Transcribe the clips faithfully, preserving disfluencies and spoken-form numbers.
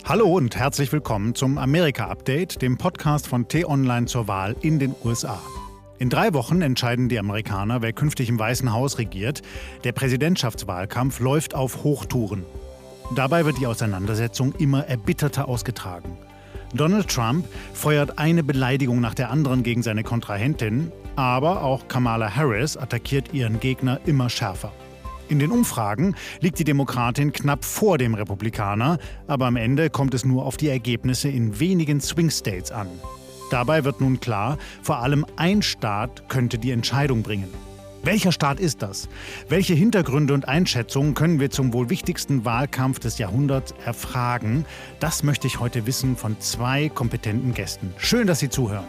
Hallo und herzlich willkommen zum Amerika-Update, dem Podcast von T-Online zur Wahl in den U S A. In drei Wochen entscheiden die Amerikaner, wer künftig im Weißen Haus regiert. Der Präsidentschaftswahlkampf läuft auf Hochtouren. Dabei wird die Auseinandersetzung immer erbitterter ausgetragen. Donald Trump feuert eine Beleidigung nach der anderen gegen seine Kontrahentin, aber auch Kamala Harris attackiert ihren Gegner immer schärfer. In den Umfragen liegt die Demokratin knapp vor dem Republikaner, aber am Ende kommt es nur auf die Ergebnisse in wenigen Swing States an. Dabei wird nun klar, vor allem ein Staat könnte die Entscheidung bringen. Welcher Staat ist das? Welche Hintergründe und Einschätzungen können wir zum wohl wichtigsten Wahlkampf des Jahrhunderts erfragen? Das möchte ich heute wissen von zwei kompetenten Gästen. Schön, dass Sie zuhören.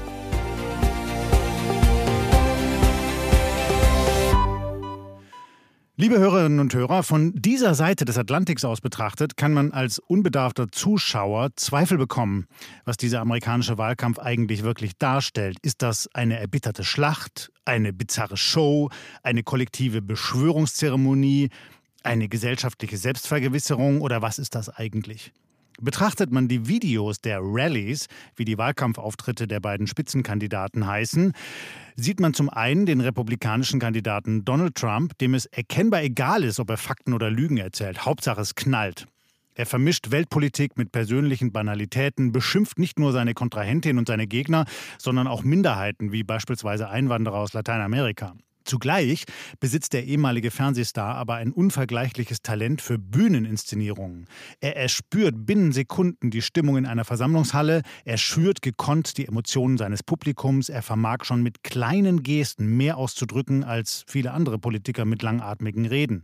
Liebe Hörerinnen und Hörer, von dieser Seite des Atlantiks aus betrachtet, kann man als unbedarfter Zuschauer Zweifel bekommen, was dieser amerikanische Wahlkampf eigentlich wirklich darstellt. Ist das eine erbitterte Schlacht, eine bizarre Show, eine kollektive Beschwörungszeremonie, eine gesellschaftliche Selbstvergewisserung oder was ist das eigentlich? Betrachtet man die Videos der Rallies, wie die Wahlkampfauftritte der beiden Spitzenkandidaten heißen, sieht man zum einen den republikanischen Kandidaten Donald Trump, dem es erkennbar egal ist, ob er Fakten oder Lügen erzählt. Hauptsache es knallt. Er vermischt Weltpolitik mit persönlichen Banalitäten, beschimpft nicht nur seine Kontrahentin und seine Gegner, sondern auch Minderheiten, wie beispielsweise Einwanderer aus Lateinamerika. Zugleich besitzt der ehemalige Fernsehstar aber ein unvergleichliches Talent für Bühneninszenierungen. Er erspürt binnen Sekunden die Stimmung in einer Versammlungshalle, er schürt gekonnt die Emotionen seines Publikums, er vermag schon mit kleinen Gesten mehr auszudrücken als viele andere Politiker mit langatmigen Reden.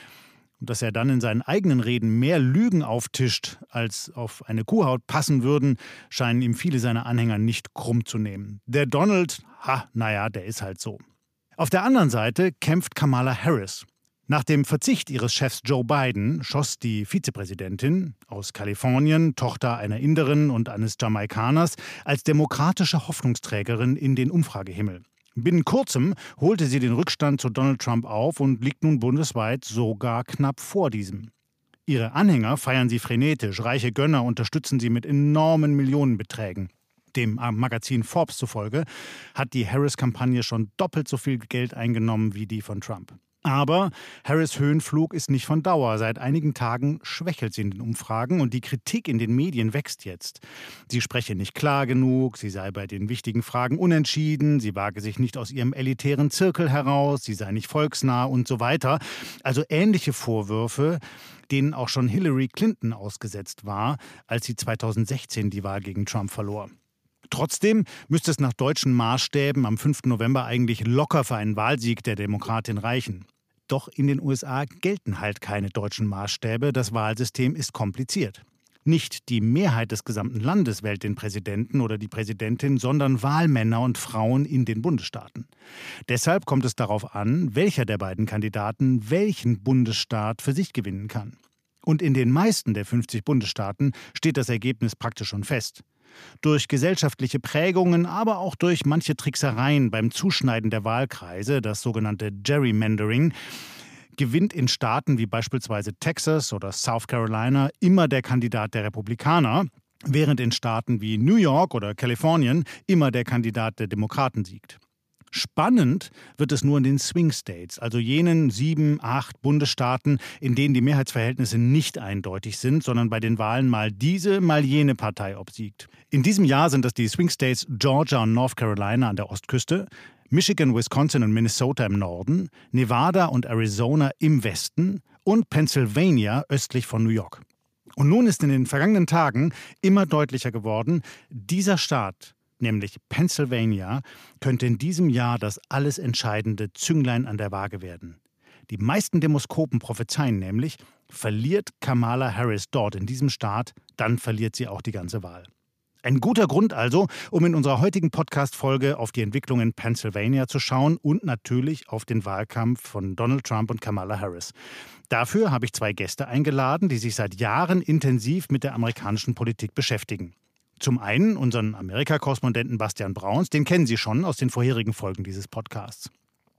Und dass er dann in seinen eigenen Reden mehr Lügen auftischt, als auf eine Kuhhaut passen würden, scheinen ihm viele seiner Anhänger nicht krumm zu nehmen. Der Donald, ha, naja, der ist halt so. Auf der anderen Seite kämpft Kamala Harris. Nach dem Verzicht ihres Chefs Joe Biden schoss die Vizepräsidentin aus Kalifornien, Tochter einer Inderin und eines Jamaikaners, als demokratische Hoffnungsträgerin in den Umfragehimmel. Binnen kurzem holte sie den Rückstand zu Donald Trump auf und liegt nun bundesweit sogar knapp vor diesem. Ihre Anhänger feiern sie frenetisch, reiche Gönner unterstützen sie mit enormen Millionenbeträgen. Dem Magazin Forbes zufolge hat die Harris-Kampagne schon doppelt so viel Geld eingenommen wie die von Trump. Aber Harris' Höhenflug ist nicht von Dauer. Seit einigen Tagen schwächelt sie in den Umfragen und die Kritik in den Medien wächst jetzt. Sie spreche nicht klar genug, sie sei bei den wichtigen Fragen unentschieden, sie wage sich nicht aus ihrem elitären Zirkel heraus, sie sei nicht volksnah und so weiter. Also ähnliche Vorwürfe, denen auch schon Hillary Clinton ausgesetzt war, als sie zweitausendsechzehn die Wahl gegen Trump verlor. Trotzdem müsste es nach deutschen Maßstäben am fünften November eigentlich locker für einen Wahlsieg der Demokratin reichen. Doch in den U S A gelten halt keine deutschen Maßstäbe. Das Wahlsystem ist kompliziert. Nicht die Mehrheit des gesamten Landes wählt den Präsidenten oder die Präsidentin, sondern Wahlmänner und Frauen in den Bundesstaaten. Deshalb kommt es darauf an, welcher der beiden Kandidaten welchen Bundesstaat für sich gewinnen kann. Und in den meisten der fünfzig Bundesstaaten steht das Ergebnis praktisch schon fest. Durch gesellschaftliche Prägungen, aber auch durch manche Tricksereien beim Zuschneiden der Wahlkreise, das sogenannte Gerrymandering, gewinnt in Staaten wie beispielsweise Texas oder South Carolina immer der Kandidat der Republikaner, während in Staaten wie New York oder Kalifornien immer der Kandidat der Demokraten siegt. Spannend wird es nur in den Swing States, also jenen sieben, acht Bundesstaaten, in denen die Mehrheitsverhältnisse nicht eindeutig sind, sondern bei den Wahlen mal diese, mal jene Partei obsiegt. In diesem Jahr sind das die Swing States Georgia und North Carolina an der Ostküste, Michigan, Wisconsin und Minnesota im Norden, Nevada und Arizona im Westen und Pennsylvania östlich von New York. Und nun ist in den vergangenen Tagen immer deutlicher geworden, dieser Staat, nämlich Pennsylvania, könnte in diesem Jahr das alles entscheidende Zünglein an der Waage werden. Die meisten Demoskopen prophezeien nämlich, verliert Kamala Harris dort in diesem Staat, dann verliert sie auch die ganze Wahl. Ein guter Grund also, um in unserer heutigen Podcast-Folge auf die Entwicklung in Pennsylvania zu schauen und natürlich auf den Wahlkampf von Donald Trump und Kamala Harris. Dafür habe ich zwei Gäste eingeladen, die sich seit Jahren intensiv mit der amerikanischen Politik beschäftigen. Zum einen unseren Amerika-Korrespondenten Bastian Brauns, den kennen Sie schon aus den vorherigen Folgen dieses Podcasts.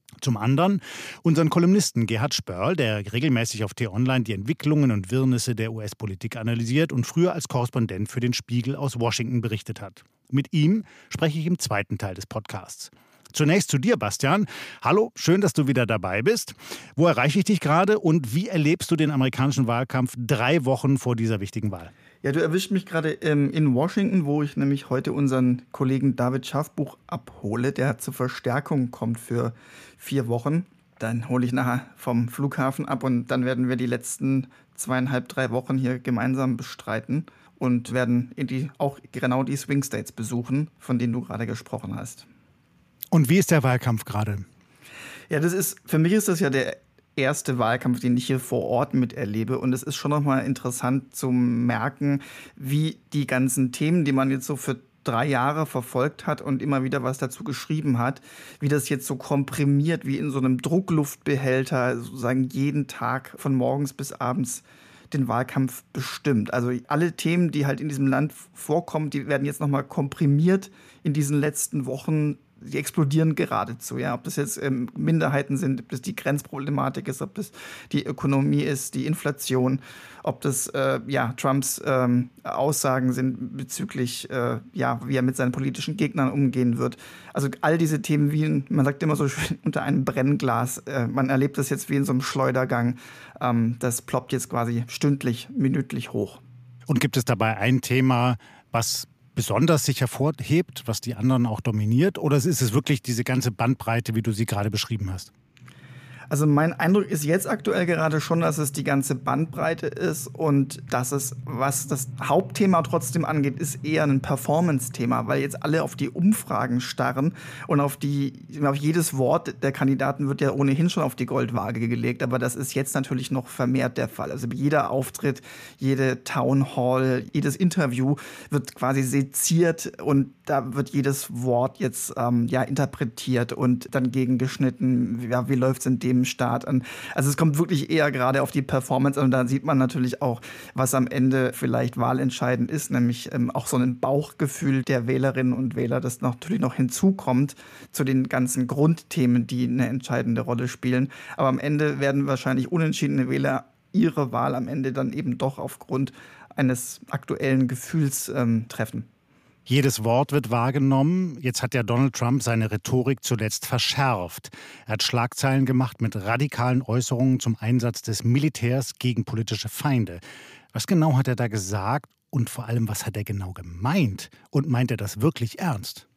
Zum anderen unseren Kolumnisten Gerhard Spörl, der regelmäßig auf T-Online die Entwicklungen und Wirrnisse der U S-Politik analysiert und früher als Korrespondent für den Spiegel aus Washington berichtet hat. Mit ihm spreche ich im zweiten Teil des Podcasts. Zunächst zu dir, Bastian. Hallo, schön, dass du wieder dabei bist. Wo erreiche ich dich gerade und wie erlebst du den amerikanischen Wahlkampf drei Wochen vor dieser wichtigen Wahl? Ja, du erwischt mich gerade ähm, in Washington, wo ich nämlich heute unseren Kollegen David Schaffbuch abhole, der zur Verstärkung kommt für vier Wochen. Dann hole ich nachher vom Flughafen ab und dann werden wir die letzten zweieinhalb, drei Wochen hier gemeinsam bestreiten und werden in die, auch genau die Swing States besuchen, von denen du gerade gesprochen hast. Und wie ist der Wahlkampf gerade? Ja, das ist, für mich ist das ja der erste Wahlkampf, den ich hier vor Ort miterlebe. Und es ist schon nochmal interessant zu merken, wie die ganzen Themen, die man jetzt so für drei Jahre verfolgt hat und immer wieder was dazu geschrieben hat, wie das jetzt so komprimiert, wie in so einem Druckluftbehälter, sozusagen jeden Tag von morgens bis abends den Wahlkampf bestimmt. Also alle Themen, die halt in diesem Land vorkommen, die werden jetzt nochmal komprimiert in diesen letzten Wochen. Die explodieren geradezu, ja. Ob das jetzt ähm, Minderheiten sind, ob das die Grenzproblematik ist, ob das die Ökonomie ist, die Inflation, ob das äh, ja, Trumps ähm, Aussagen sind bezüglich, äh, ja, wie er mit seinen politischen Gegnern umgehen wird. Also all diese Themen, wie in, man sagt immer so schön, unter einem Brennglas. Äh, man erlebt das jetzt wie in so einem Schleudergang. Ähm, das ploppt jetzt quasi stündlich, minütlich hoch. Und gibt es dabei ein Thema, was besonders sich hervorhebt, was die anderen auch dominiert? Oder ist es wirklich diese ganze Bandbreite, wie du sie gerade beschrieben hast? Also mein Eindruck ist jetzt aktuell gerade schon, dass es die ganze Bandbreite ist und dass es, was das Hauptthema trotzdem angeht, ist eher ein Performance-Thema, weil jetzt alle auf die Umfragen starren und auf die, auf jedes Wort der Kandidaten wird ja ohnehin schon auf die Goldwaage gelegt, aber das ist jetzt natürlich noch vermehrt der Fall. Also jeder Auftritt, jede Town Hall, jedes Interview wird quasi seziert und da wird jedes Wort jetzt ähm, ja interpretiert und dann gegengeschnitten, ja, wie läuft es in dem Staat an. Also es kommt wirklich eher gerade auf die Performance an und da sieht man natürlich auch, was am Ende vielleicht wahlentscheidend ist, nämlich ähm, auch so ein Bauchgefühl der Wählerinnen und Wähler, das natürlich noch hinzukommt zu den ganzen Grundthemen, die eine entscheidende Rolle spielen. Aber am Ende werden wahrscheinlich unentschiedene Wähler ihre Wahl am Ende dann eben doch aufgrund eines aktuellen Gefühls ähm, treffen. Jedes Wort wird wahrgenommen. Jetzt hat ja Donald Trump seine Rhetorik zuletzt verschärft. Er hat Schlagzeilen gemacht mit radikalen Äußerungen zum Einsatz des Militärs gegen politische Feinde. Was genau hat er da gesagt und vor allem, was hat er genau gemeint? Und meint er das wirklich ernst?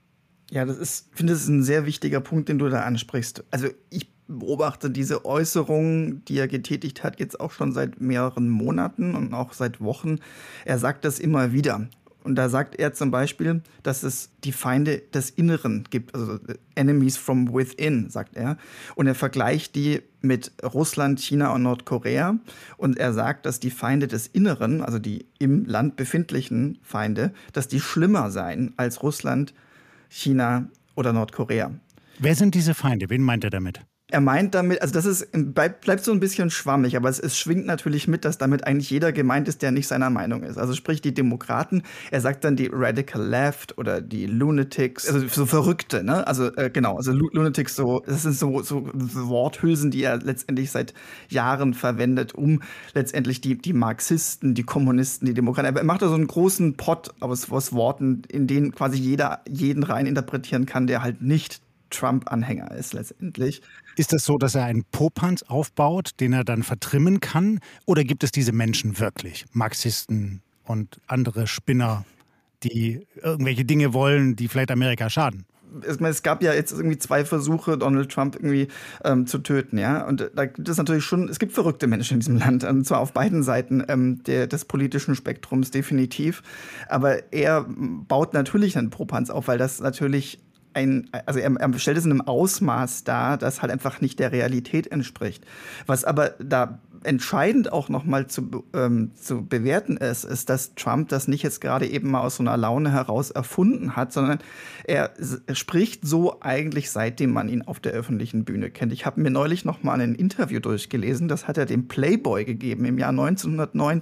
Ja, das ist, ich finde, das ist ein sehr wichtiger Punkt, den du da ansprichst. Also ich beobachte diese Äußerungen, die er getätigt hat, jetzt auch schon seit mehreren Monaten und auch seit Wochen. Er sagt das immer wieder. Und da sagt er zum Beispiel, dass es die Feinde des Inneren gibt, also Enemies from within, sagt er. Und er vergleicht die mit Russland, China und Nordkorea. Und er sagt, dass die Feinde des Inneren, also die im Land befindlichen Feinde, dass die schlimmer seien als Russland, China oder Nordkorea. Wer sind diese Feinde? Wen meint er damit? Er meint damit, also das ist, bleibt, bleibt so ein bisschen schwammig, aber es, es schwingt natürlich mit, dass damit eigentlich jeder gemeint ist, der nicht seiner Meinung ist. Also sprich die Demokraten, er sagt dann die Radical Left oder die Lunatics, also so Verrückte, ne? Also äh, genau, also Lunatics, so, das sind so, so Worthülsen, die er letztendlich seit Jahren verwendet, um letztendlich die, die Marxisten, die Kommunisten, die Demokraten, er macht da so einen großen Pott aus, aus Worten, in denen quasi jeder jeden rein interpretieren kann, der halt nicht Trump-Anhänger ist letztendlich. Ist es so, dass er einen Popanz aufbaut, den er dann vertrimmen kann? Oder gibt es diese Menschen wirklich? Marxisten und andere Spinner, die irgendwelche Dinge wollen, die vielleicht Amerika schaden? Es gab ja jetzt irgendwie zwei Versuche, Donald Trump irgendwie ähm, zu töten, ja. Und da gibt es natürlich schon, es gibt verrückte Menschen in diesem Land, und zwar auf beiden Seiten ähm, der, des politischen Spektrums definitiv. Aber er baut natürlich einen Popanz auf, weil das natürlich Ein, also er, er stellt es in einem Ausmaß dar, das halt einfach nicht der Realität entspricht. Was aber da entscheidend auch nochmal zu, ähm, zu bewerten ist, ist, dass Trump das nicht jetzt gerade eben mal aus so einer Laune heraus erfunden hat, sondern er, er spricht so eigentlich, seitdem man ihn auf der öffentlichen Bühne kennt. Ich habe mir neulich noch mal ein Interview durchgelesen, das hat er dem Playboy gegeben im Jahr neunzehnhundertneunzig.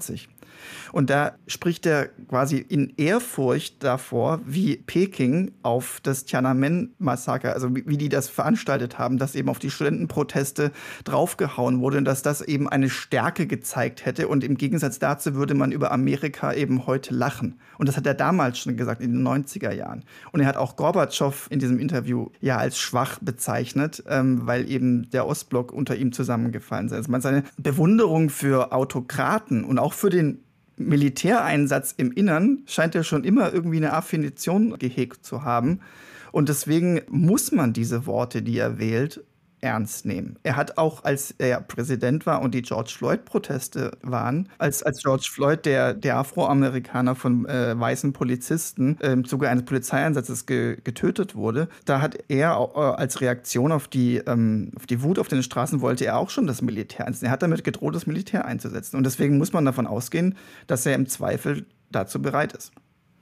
Und da spricht er quasi in Ehrfurcht davor, wie Peking auf das Tiananmen-Massaker, also wie, wie die das veranstaltet haben, dass eben auf die Studentenproteste draufgehauen wurde und dass das eben eine Stärke gezeigt hätte. Und im Gegensatz dazu würde man über Amerika eben heute lachen. Und das hat er damals schon gesagt, in den neunziger Jahren. Und er hat auch Gorbatschow in diesem Interview ja als schwach bezeichnet, ähm, weil eben der Ostblock unter ihm zusammengefallen ist. Also man seine Bewunderung für Autokraten und auch für den Militäreinsatz im Innern scheint er schon immer irgendwie eine Affinition gehegt zu haben. Und deswegen muss man diese Worte, die er wählt, ernst nehmen. Er hat auch, als er Präsident war und die George Floyd-Proteste waren, als, als George Floyd, der, der Afroamerikaner von äh, weißen Polizisten äh, im Zuge eines Polizeieinsatzes ge, getötet wurde, da hat er äh, als Reaktion auf die, ähm, auf die Wut auf den Straßen, wollte er auch schon das Militär einsetzen. Er hat damit gedroht, das Militär einzusetzen. Und deswegen muss man davon ausgehen, dass er im Zweifel dazu bereit ist.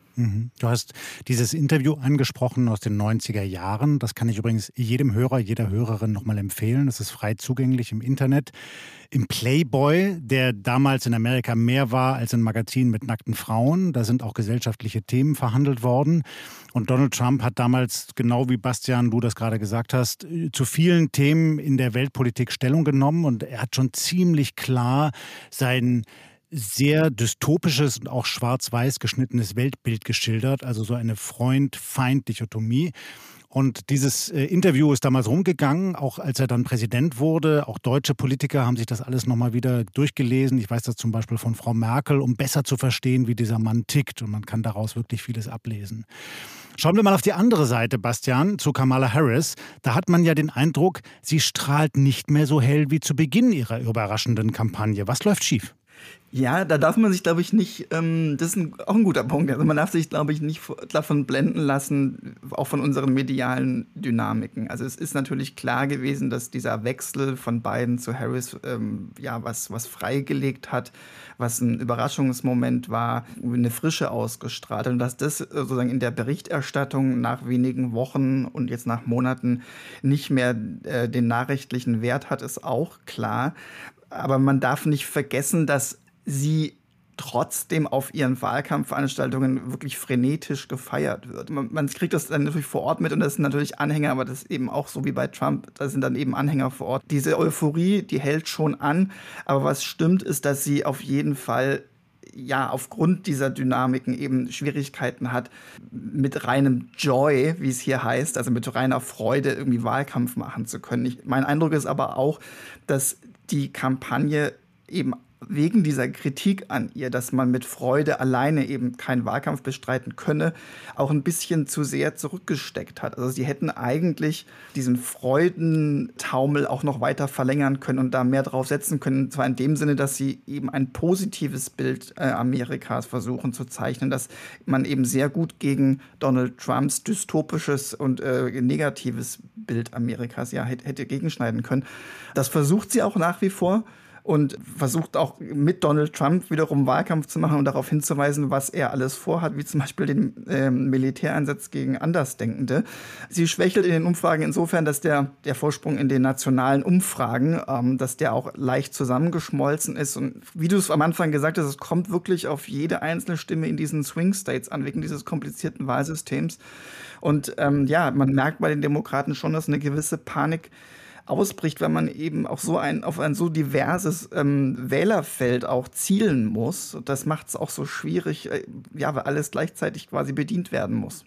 Du hast dieses Interview angesprochen aus den neunziger Jahren. Das kann ich übrigens jedem Hörer, jeder Hörerin nochmal empfehlen. Es ist frei zugänglich im Internet. Im Playboy, der damals in Amerika mehr war als ein Magazin mit nackten Frauen. Da sind auch gesellschaftliche Themen verhandelt worden. Und Donald Trump hat damals, genau wie Bastian, du das gerade gesagt hast, zu vielen Themen in der Weltpolitik Stellung genommen. Und er hat schon ziemlich klar sein sehr dystopisches und auch schwarz-weiß geschnittenes Weltbild geschildert, also so eine Freund-Feind-Dichotomie. Und dieses äh, Interview ist damals rumgegangen, auch als er dann Präsident wurde. Auch deutsche Politiker haben sich das alles nochmal wieder durchgelesen. Ich weiß das zum Beispiel von Frau Merkel, um besser zu verstehen, wie dieser Mann tickt. Und man kann daraus wirklich vieles ablesen. Schauen wir mal auf die andere Seite, Bastian, zu Kamala Harris. Da hat man ja den Eindruck, sie strahlt nicht mehr so hell wie zu Beginn ihrer überraschenden Kampagne. Was läuft schief? Ja, da darf man sich, glaube ich, nicht, ähm, das ist ein, auch ein guter Punkt, also man darf sich, glaube ich, nicht davon blenden lassen, auch von unseren medialen Dynamiken. Also es ist natürlich klar gewesen, dass dieser Wechsel von Biden zu Harris ähm, ja was, was freigelegt hat, was ein Überraschungsmoment war, eine Frische ausgestrahlt hat und dass das sozusagen in der Berichterstattung nach wenigen Wochen und jetzt nach Monaten nicht mehr äh, den nachrichtlichen Wert hat, ist auch klar. Aber man darf nicht vergessen, dass sie trotzdem auf ihren Wahlkampfveranstaltungen wirklich frenetisch gefeiert wird. Man, man kriegt das dann natürlich vor Ort mit und das sind natürlich Anhänger, aber das ist eben auch so wie bei Trump, da sind dann eben Anhänger vor Ort. Diese Euphorie, die hält schon an, aber was stimmt, ist, dass sie auf jeden Fall ja aufgrund dieser Dynamiken eben Schwierigkeiten hat, mit reinem Joy, wie es hier heißt, also mit reiner Freude irgendwie Wahlkampf machen zu können. Ich, mein Eindruck ist aber auch, dass die Kampagne eben wegen dieser Kritik an ihr, dass man mit Freude alleine eben keinen Wahlkampf bestreiten könne, auch ein bisschen zu sehr zurückgesteckt hat. Also sie hätten eigentlich diesen Freudentaumel auch noch weiter verlängern können und da mehr drauf setzen können. Und zwar in dem Sinne, dass sie eben ein positives Bild äh, Amerikas versuchen zu zeichnen, dass man eben sehr gut gegen Donald Trumps dystopisches und äh, negatives Bild Amerikas ja hätte gegenschneiden können. Das versucht sie auch nach wie vor. Und versucht auch mit Donald Trump wiederum Wahlkampf zu machen und darauf hinzuweisen, was er alles vorhat, wie zum Beispiel den ähm, Militäreinsatz gegen Andersdenkende. Sie schwächelt in den Umfragen insofern, dass der, der Vorsprung in den nationalen Umfragen, ähm, dass der auch leicht zusammengeschmolzen ist. Und wie du es am Anfang gesagt hast, es kommt wirklich auf jede einzelne Stimme in diesen Swing States an, wegen dieses komplizierten Wahlsystems. Und ähm, ja, man merkt bei den Demokraten schon, dass eine gewisse Panik ausbricht, wenn man eben auch so ein, auf ein so diverses ähm, Wählerfeld auch zielen muss. Das macht es auch so schwierig, äh, ja, weil alles gleichzeitig quasi bedient werden muss.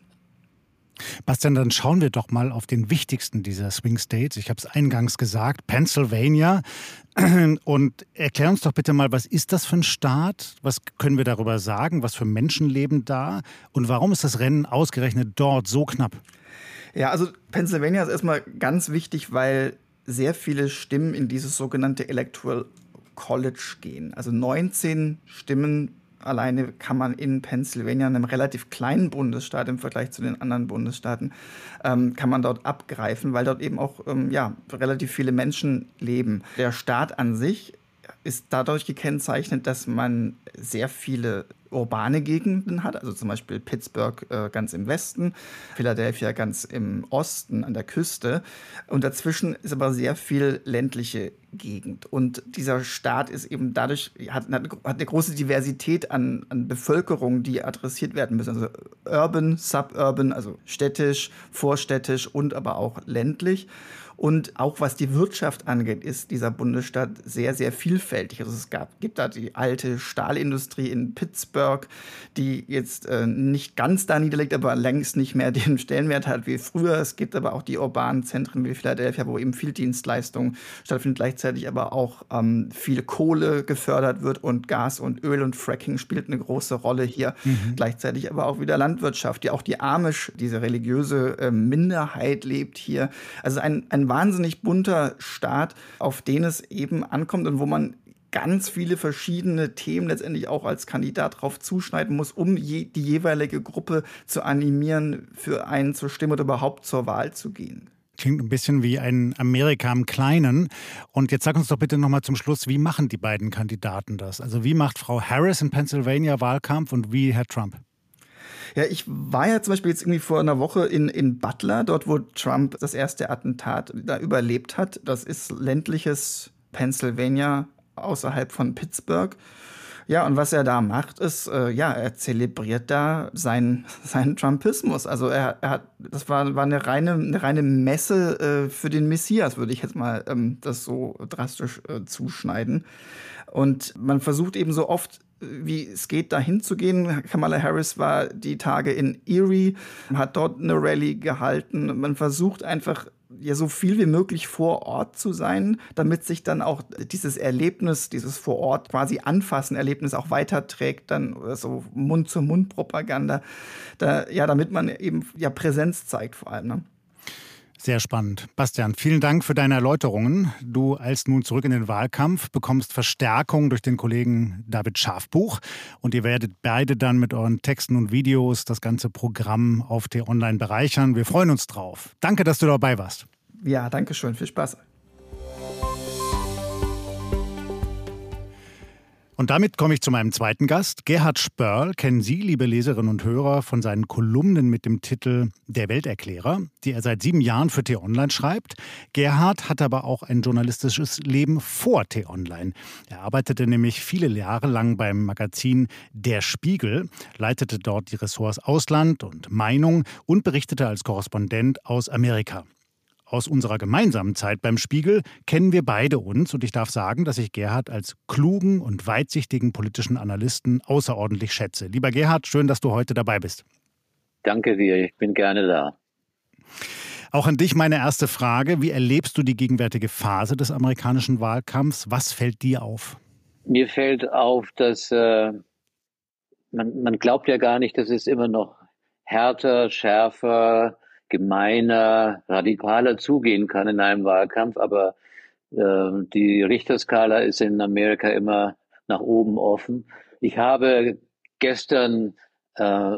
Bastian, dann schauen wir doch mal auf den wichtigsten dieser Swing States. Ich habe es eingangs gesagt, Pennsylvania. Und erklär uns doch bitte mal, was ist das für ein Staat? Was können wir darüber sagen? Was für Menschen leben da? Und warum ist das Rennen ausgerechnet dort so knapp? Ja, also Pennsylvania ist erstmal ganz wichtig, weil sehr viele Stimmen in dieses sogenannte Electoral College gehen. Also neunzehn Stimmen alleine kann man in Pennsylvania, einem relativ kleinen Bundesstaat im Vergleich zu den anderen Bundesstaaten, ähm, kann man dort abgreifen, weil dort eben auch ähm, ja, relativ viele Menschen leben. Der Staat an sich ist dadurch gekennzeichnet, dass man sehr viele urbane Gegenden hat, also zum Beispiel Pittsburgh äh, ganz im Westen, Philadelphia ganz im Osten an der Küste. Und dazwischen ist aber sehr viel ländliche Gegend. Und dieser Staat ist eben dadurch, hat, hat eine große Diversität an, an Bevölkerung, die adressiert werden müssen. Also urban, suburban, also städtisch, vorstädtisch und aber auch ländlich. Und auch was die Wirtschaft angeht, ist dieser Bundesstaat sehr, sehr vielfältig. Also es gab, gibt da die alte Stahlindustrie in Pittsburgh, die jetzt äh, nicht ganz da niederliegt, aber längst nicht mehr den Stellenwert hat wie früher. Es gibt aber auch die urbanen Zentren wie Philadelphia, wo eben viel Dienstleistung stattfindet, gleichzeitig aber auch ähm, viel Kohle gefördert wird und Gas und Öl und Fracking spielt eine große Rolle hier. Mhm. Gleichzeitig aber auch wieder Landwirtschaft, die auch die Amish, diese religiöse äh, Minderheit lebt hier. Also ein, ein wahnsinnig bunter Staat, auf den es eben ankommt und wo man ganz viele verschiedene Themen letztendlich auch als Kandidat drauf zuschneiden muss, um je, die jeweilige Gruppe zu animieren, für einen zur Stimme oder überhaupt zur Wahl zu gehen. Klingt ein bisschen wie ein Amerika im Kleinen. Und jetzt sag uns doch bitte noch mal zum Schluss, wie machen die beiden Kandidaten das? Also wie macht Frau Harris in Pennsylvania Wahlkampf und wie Herr Trump? Ja, ich war ja zum Beispiel jetzt irgendwie vor einer Woche in, in Butler, dort wo Trump das erste Attentat da überlebt hat. Das ist ländliches Pennsylvania außerhalb von Pittsburgh. Ja, und was er da macht, ist, äh, ja, er zelebriert da seinen, seinen Trumpismus. Also er, er hat, das war, war eine reine, eine reine Messe äh, für den Messias, würde ich jetzt mal ähm, das so drastisch äh, zuschneiden. Und man versucht eben so oft, wie es geht, da hinzugehen. Kamala Harris war die Tage in Erie, hat dort eine Rallye gehalten. Man versucht einfach, ja, so viel wie möglich vor Ort zu sein, damit sich dann auch dieses Erlebnis, dieses vor Ort quasi anfassen Erlebnis auch weiterträgt, dann so Mund-zu-Mund-Propaganda, da, ja, damit man eben ja Präsenz zeigt vor allem, ne? Sehr spannend. Bastian, vielen Dank für deine Erläuterungen. Du eilst nun zurück in den Wahlkampf, bekommst Verstärkung durch den Kollegen David Schafbuch und ihr werdet beide dann mit euren Texten und Videos das ganze Programm auf T-Online bereichern. Wir freuen uns drauf. Danke, dass du dabei warst. Ja, danke schön. Viel Spaß. Und damit komme ich zu meinem zweiten Gast. Gerhard Spörl kennen Sie, liebe Leserinnen und Hörer, von seinen Kolumnen mit dem Titel Der Welterklärer, die er seit sieben Jahren für T-Online schreibt. Gerhard hat aber auch ein journalistisches Leben vor T-Online. Er arbeitete nämlich viele Jahre lang beim Magazin Der Spiegel, leitete dort die Ressorts Ausland und Meinung und berichtete als Korrespondent aus Amerika. Aus unserer gemeinsamen Zeit beim Spiegel kennen wir beide uns und ich darf sagen, dass ich Gerhard als klugen und weitsichtigen politischen Analysten außerordentlich schätze. Lieber Gerhard, schön, dass du heute dabei bist. Danke dir, ich bin gerne da. Auch an dich meine erste Frage. Wie erlebst du die gegenwärtige Phase des amerikanischen Wahlkampfs? Was fällt dir auf? Mir fällt auf, dass äh, man, man glaubt ja gar nicht, dass es immer noch härter, schärfer, gemeiner, radikaler zugehen kann in einem Wahlkampf, aber äh, die Richterskala ist in Amerika immer nach oben offen. Ich habe gestern äh,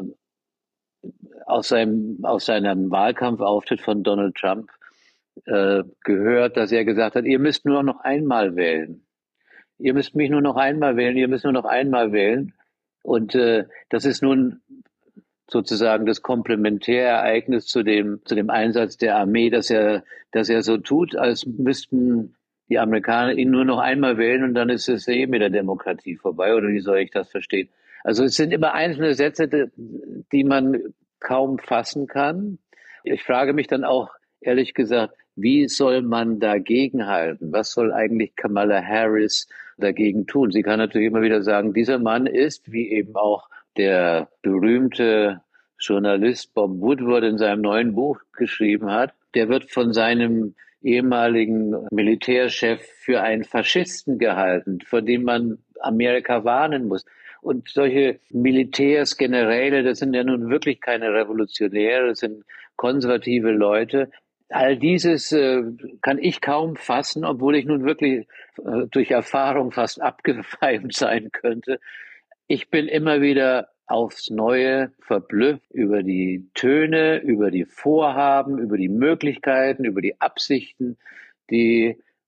aus seinem, aus seinem Wahlkampfauftritt von Donald Trump äh, gehört, dass er gesagt hat, ihr müsst nur noch einmal wählen. Ihr müsst mich nur noch einmal wählen, ihr müsst nur noch einmal wählen. Und äh, das ist nun sozusagen das Komplementärereignis zu dem, zu dem Einsatz der Armee, dass er, dass er so tut, als müssten die Amerikaner ihn nur noch einmal wählen und dann ist es eh mit der Demokratie vorbei, oder wie soll ich das verstehen? Also es sind immer einzelne Sätze, die man kaum fassen kann. Ich frage mich dann auch, ehrlich gesagt, wie soll man dagegen halten? Was soll eigentlich Kamala Harris dagegen tun? Sie kann natürlich immer wieder sagen, dieser Mann ist, wie eben auch der berühmte Journalist Bob Woodward in seinem neuen Buch geschrieben hat, der wird von seinem ehemaligen Militärchef für einen Faschisten gehalten, vor dem man Amerika warnen muss. Und solche Militärs, Generäle, das sind ja nun wirklich keine Revolutionäre, das sind konservative Leute. All dieses äh, kann ich kaum fassen, obwohl ich nun wirklich äh, durch Erfahrung fast abgefeimt sein könnte. Ich bin immer wieder aufs Neue verblüfft über die Töne, über die Vorhaben, über die Möglichkeiten, über die Absichten, die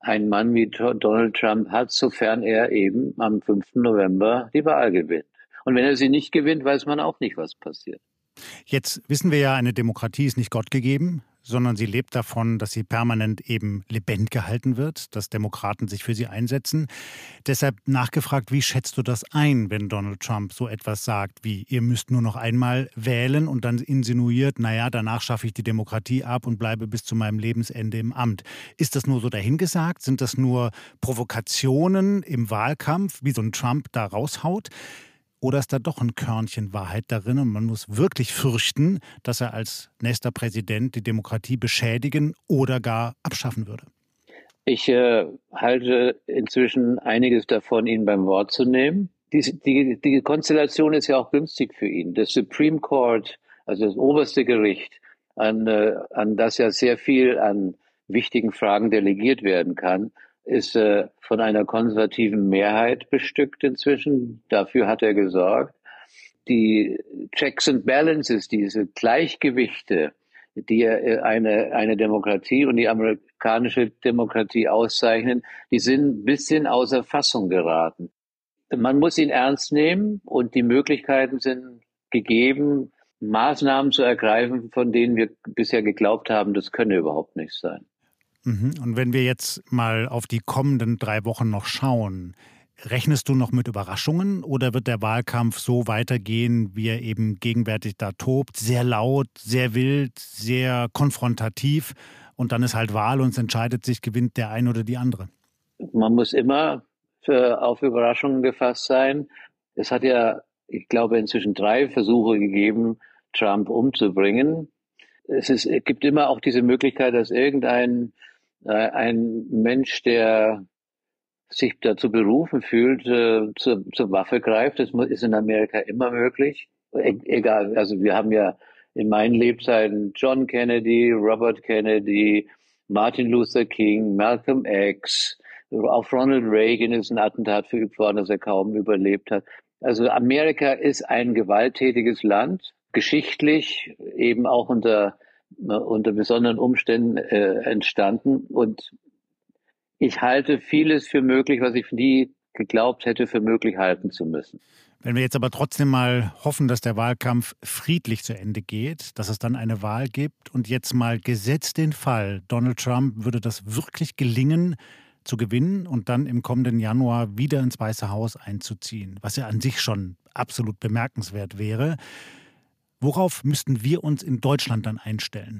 ein Mann wie Donald Trump hat, sofern er eben am fünften November die Wahl gewinnt. Und wenn er sie nicht gewinnt, weiß man auch nicht, was passiert. Jetzt wissen wir ja, eine Demokratie ist nicht Gott gegeben, sondern sie lebt davon, dass sie permanent eben lebendig gehalten wird, dass Demokraten sich für sie einsetzen. Deshalb nachgefragt, wie schätzt du das ein, wenn Donald Trump so etwas sagt wie, ihr müsst nur noch einmal wählen und dann insinuiert, naja, danach schaffe ich die Demokratie ab und bleibe bis zu meinem Lebensende im Amt. Ist das nur so dahingesagt? Sind das nur Provokationen im Wahlkampf, wie so ein Trump da raushaut? Oder ist da doch ein Körnchen Wahrheit darin und man muss wirklich fürchten, dass er als nächster Präsident die Demokratie beschädigen oder gar abschaffen würde? Ich äh, halte inzwischen einiges davon, ihn beim Wort zu nehmen. Die, die, die Konstellation ist ja auch günstig für ihn. Das Supreme Court, also das oberste Gericht, an, äh, an das ja sehr viel an wichtigen Fragen delegiert werden kann, ist äh, von einer konservativen Mehrheit bestückt inzwischen. Dafür hat er gesorgt. Die Checks and Balances, diese Gleichgewichte, die äh, eine, eine Demokratie und die amerikanische Demokratie auszeichnen, die sind ein bisschen außer Fassung geraten. Man muss ihn ernst nehmen und die Möglichkeiten sind gegeben, Maßnahmen zu ergreifen, von denen wir bisher geglaubt haben, das könne überhaupt nicht sein. Und wenn wir jetzt mal auf die kommenden drei Wochen noch schauen, rechnest du noch mit Überraschungen oder wird der Wahlkampf so weitergehen, wie er eben gegenwärtig da tobt? Sehr laut, sehr wild, sehr konfrontativ und dann ist halt Wahl und es entscheidet sich, gewinnt der eine oder die andere. Man muss immer für, auf Überraschungen gefasst sein. Es hat ja, ich glaube, inzwischen drei Versuche gegeben, Trump umzubringen. Es, ist, es gibt immer auch diese Möglichkeit, dass irgendein ein Mensch, der sich dazu berufen fühlt, äh, zur, zur Waffe greift. Das ist in Amerika immer möglich. E- egal, also wir haben ja in meinen Lebzeiten John Kennedy, Robert Kennedy, Martin Luther King, Malcolm X, auf Ronald Reagan ist ein Attentat verübt worden, das er kaum überlebt hat. Also Amerika ist ein gewalttätiges Land, geschichtlich eben auch unter unter besonderen Umständen äh, entstanden. Und ich halte vieles für möglich, was ich nie geglaubt hätte, für möglich halten zu müssen. Wenn wir jetzt aber trotzdem mal hoffen, dass der Wahlkampf friedlich zu Ende geht, dass es dann eine Wahl gibt und jetzt mal gesetzt den Fall, Donald Trump würde das wirklich gelingen, zu gewinnen und dann im kommenden Januar wieder ins Weiße Haus einzuziehen, was ja an sich schon absolut bemerkenswert wäre. Worauf müssten wir uns in Deutschland dann einstellen?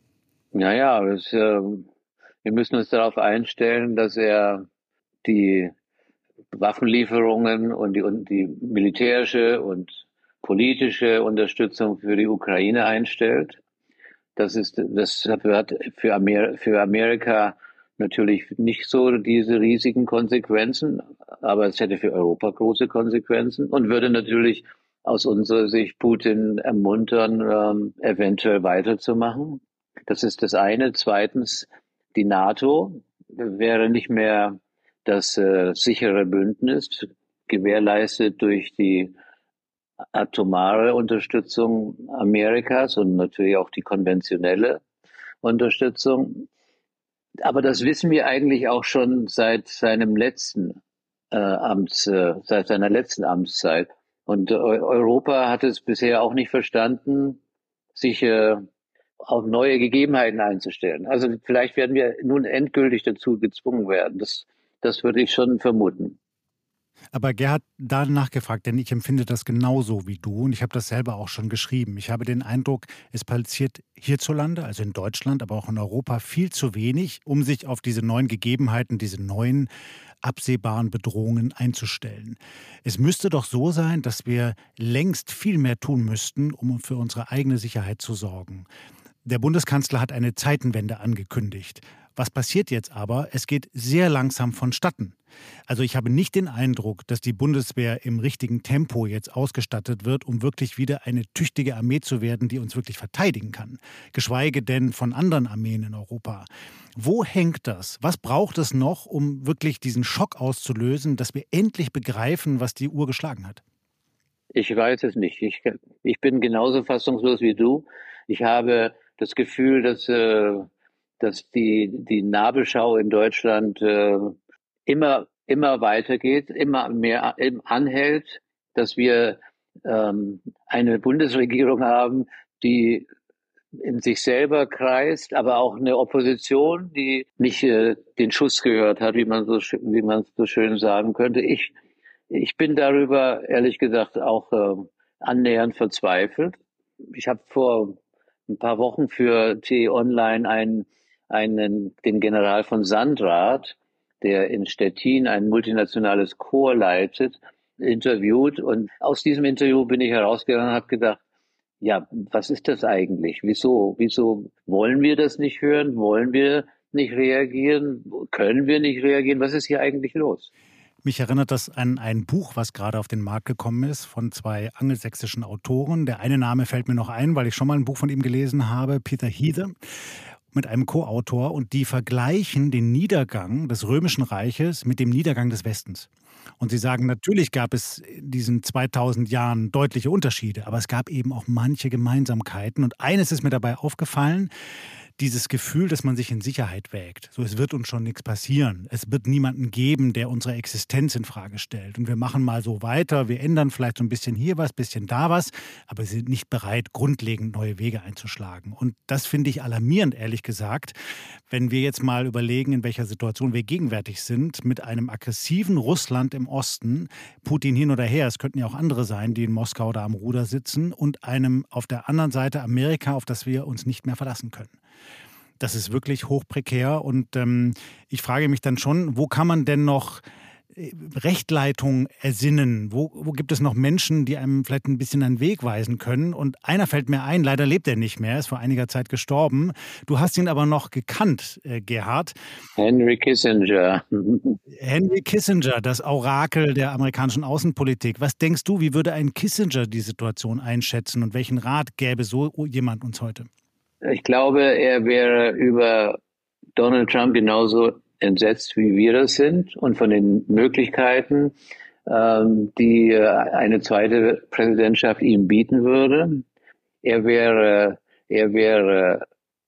Naja, das, äh, wir müssen uns darauf einstellen, dass er die Waffenlieferungen und die, und die militärische und politische Unterstützung für die Ukraine einstellt. Das ist, das hat für, Amer für Amerika natürlich nicht so diese riesigen Konsequenzen, aber es hätte für Europa große Konsequenzen und würde natürlich aus unserer Sicht Putin ermuntern, ähm, eventuell weiterzumachen. Das ist das eine. Zweitens, die NATO wäre nicht mehr das äh, sichere Bündnis, gewährleistet durch die atomare Unterstützung Amerikas und natürlich auch die konventionelle Unterstützung. Aber das wissen wir eigentlich auch schon seit seinem letzten äh, Amts, äh, seit seiner letzten Amtszeit. Und äh, Europa hat es bisher auch nicht verstanden, sich äh, auf neue Gegebenheiten einzustellen. Also vielleicht werden wir nun endgültig dazu gezwungen werden. Das, das würde ich schon vermuten. Aber Gerhard, da nachgefragt, denn ich empfinde das genauso wie du und ich habe das selber auch schon geschrieben. Ich habe den Eindruck, es passiert hierzulande, also in Deutschland, aber auch in Europa viel zu wenig, um sich auf diese neuen Gegebenheiten, diese neuen absehbaren Bedrohungen einzustellen. Es müsste doch so sein, dass wir längst viel mehr tun müssten, um für unsere eigene Sicherheit zu sorgen. Der Bundeskanzler hat eine Zeitenwende angekündigt. Was passiert jetzt aber? Es geht sehr langsam vonstatten. Also ich habe nicht den Eindruck, dass die Bundeswehr im richtigen Tempo jetzt ausgestattet wird, um wirklich wieder eine tüchtige Armee zu werden, die uns wirklich verteidigen kann. Geschweige denn von anderen Armeen in Europa. Wo hängt das? Was braucht es noch, um wirklich diesen Schock auszulösen, dass wir endlich begreifen, was die Uhr geschlagen hat? Ich weiß es nicht. Ich, ich bin genauso fassungslos wie du. Ich habe das Gefühl, dass äh, dass die, die Nabelschau in Deutschland äh, immer, immer weitergeht, immer mehr anhält, dass wir ähm, eine Bundesregierung haben, die in sich selber kreist, aber auch eine Opposition, die nicht äh, den Schuss gehört hat, wie man so wie man so schön sagen könnte. Ich ich bin darüber ehrlich gesagt auch äh, annähernd verzweifelt. Ich habe vor ein paar Wochen für T-Online einen einen den General von Sandrath, der in Stettin ein multinationales Korps leitet, interviewt, und aus diesem Interview bin ich herausgegangen und habe gedacht, ja, was ist das eigentlich? Wieso? Wieso wollen wir das nicht hören? Wollen wir nicht reagieren? Können wir nicht reagieren? Was ist hier eigentlich los? Mich erinnert das an ein Buch, was gerade auf den Markt gekommen ist, von zwei angelsächsischen Autoren. Der eine Name fällt mir noch ein, weil ich schon mal ein Buch von ihm gelesen habe, Peter Heather, mit einem Co-Autor. Und die vergleichen den Niedergang des Römischen Reiches mit dem Niedergang des Westens. Und sie sagen, natürlich gab es in diesen zweitausend Jahren deutliche Unterschiede, aber es gab eben auch manche Gemeinsamkeiten. Und eines ist mir dabei aufgefallen: dieses Gefühl, dass man sich in Sicherheit wägt. So, es wird uns schon nichts passieren. Es wird niemanden geben, der unsere Existenz in Frage stellt. Und wir machen mal so weiter. Wir ändern vielleicht so ein bisschen hier was, bisschen da was, aber wir sind nicht bereit, grundlegend neue Wege einzuschlagen. Und das finde ich alarmierend, ehrlich gesagt, wenn wir jetzt mal überlegen, in welcher Situation wir gegenwärtig sind, mit einem aggressiven Russland im Osten, Putin hin oder her, es könnten ja auch andere sein, die in Moskau da am Ruder sitzen, und einem auf der anderen Seite Amerika, auf das wir uns nicht mehr verlassen können. Das ist wirklich hochprekär, und ähm, ich frage mich dann schon, wo kann man denn noch Rechtleitung ersinnen? Wo, wo gibt es noch Menschen, die einem vielleicht ein bisschen einen Weg weisen können? Und einer fällt mir ein, leider lebt er nicht mehr, ist vor einiger Zeit gestorben. Du hast ihn aber noch gekannt, äh, Gerhard. Henry Kissinger. Henry Kissinger, das Orakel der amerikanischen Außenpolitik. Was denkst du, wie würde ein Kissinger die Situation einschätzen, und welchen Rat gäbe so jemand uns heute? Ich glaube, er wäre über Donald Trump genauso entsetzt, wie wir das sind, und von den Möglichkeiten, ähm, die eine zweite Präsidentschaft ihm bieten würde. Er wäre, er wäre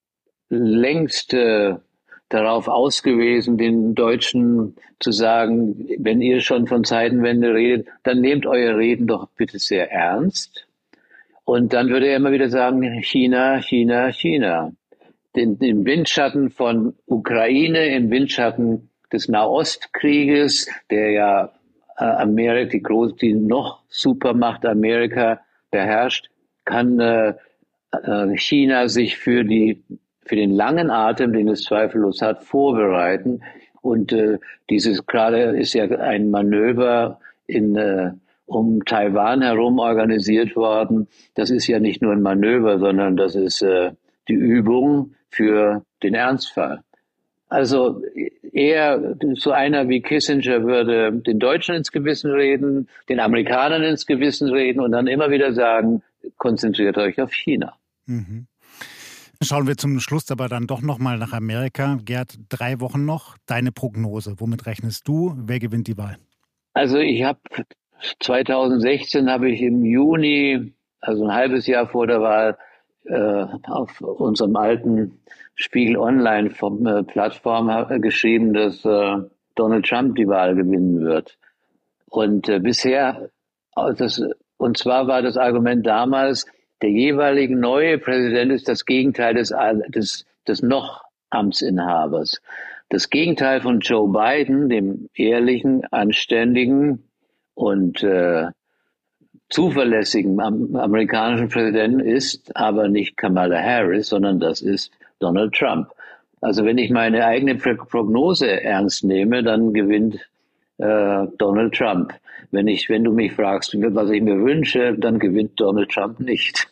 längst äh, darauf ausgewiesen, den Deutschen zu sagen, wenn ihr schon von Zeitenwende redet, dann nehmt eure Reden doch bitte sehr ernst. Und dann würde er immer wieder sagen, China, China, China. Den, im Windschatten von Ukraine, im Windschatten des Nahostkrieges, der ja äh, Amerika, die große, die noch Supermacht Amerika beherrscht, kann äh, äh, China sich für die, für den langen Atem, den es zweifellos hat, vorbereiten. Und äh, dieses gerade ist ja ein Manöver in äh, um Taiwan herum organisiert worden. Das ist ja nicht nur ein Manöver, sondern das ist äh, die Übung für den Ernstfall. Also eher so einer wie Kissinger würde den Deutschen ins Gewissen reden, den Amerikanern ins Gewissen reden und dann immer wieder sagen, konzentriert euch auf China. Mhm. Schauen wir zum Schluss aber dann doch noch mal nach Amerika. Gerd, drei Wochen noch. Deine Prognose. Womit rechnest du? Wer gewinnt die Wahl? Also ich habe zweitausendsechzehn habe ich im Juni, also ein halbes Jahr vor der Wahl, äh, auf unserem alten Spiegel Online äh, Plattform äh, geschrieben, dass äh, Donald Trump die Wahl gewinnen wird. Und äh, bisher, das, und zwar war das Argument damals, der jeweilige neue Präsident ist das Gegenteil des, des, des noch Amtsinhabers. Das Gegenteil von Joe Biden, dem ehrlichen, anständigen und äh, zuverlässigen am, amerikanischen Präsidenten, ist aber nicht Kamala Harris, sondern das ist Donald Trump. Also wenn ich meine eigene Prognose ernst nehme, dann gewinnt äh, Donald Trump. Wenn ich, wenn du mich fragst, was ich mir wünsche, dann gewinnt Donald Trump nicht.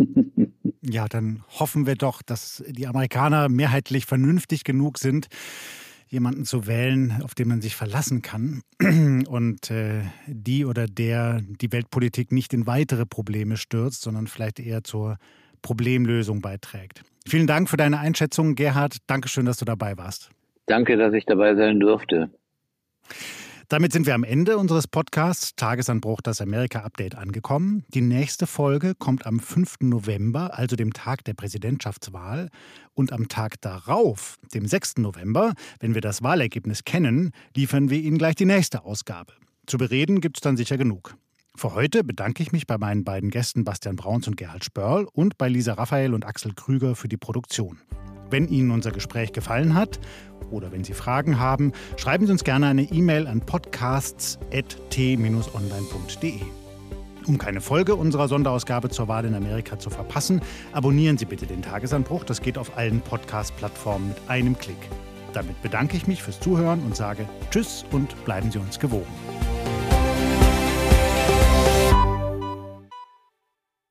Ja, dann hoffen wir doch, dass die Amerikaner mehrheitlich vernünftig genug sind, jemanden zu wählen, auf den man sich verlassen kann, und äh, die oder der die Weltpolitik nicht in weitere Probleme stürzt, sondern vielleicht eher zur Problemlösung beiträgt. Vielen Dank für deine Einschätzung, Gerhard. Dankeschön, dass du dabei warst. Danke, dass ich dabei sein durfte. Damit sind wir am Ende unseres Podcasts Tagesanbruch, das Amerika-Update angekommen. Die nächste Folge kommt am fünften November, also dem Tag der Präsidentschaftswahl. Und am Tag darauf, dem sechsten November, wenn wir das Wahlergebnis kennen, liefern wir Ihnen gleich die nächste Ausgabe. Zu bereden gibt's dann sicher genug. Für heute bedanke ich mich bei meinen beiden Gästen Bastian Brauns und Gerhard Spörl und bei Lisa Raphael und Axel Krüger für die Produktion. Wenn Ihnen unser Gespräch gefallen hat oder wenn Sie Fragen haben, schreiben Sie uns gerne eine E-Mail an podcasts at t dash online punkt de. Um keine Folge unserer Sonderausgabe zur Wahl in Amerika zu verpassen, abonnieren Sie bitte den Tagesanbruch. Das geht auf allen Podcast-Plattformen mit einem Klick. Damit bedanke ich mich fürs Zuhören und sage Tschüss und bleiben Sie uns gewogen.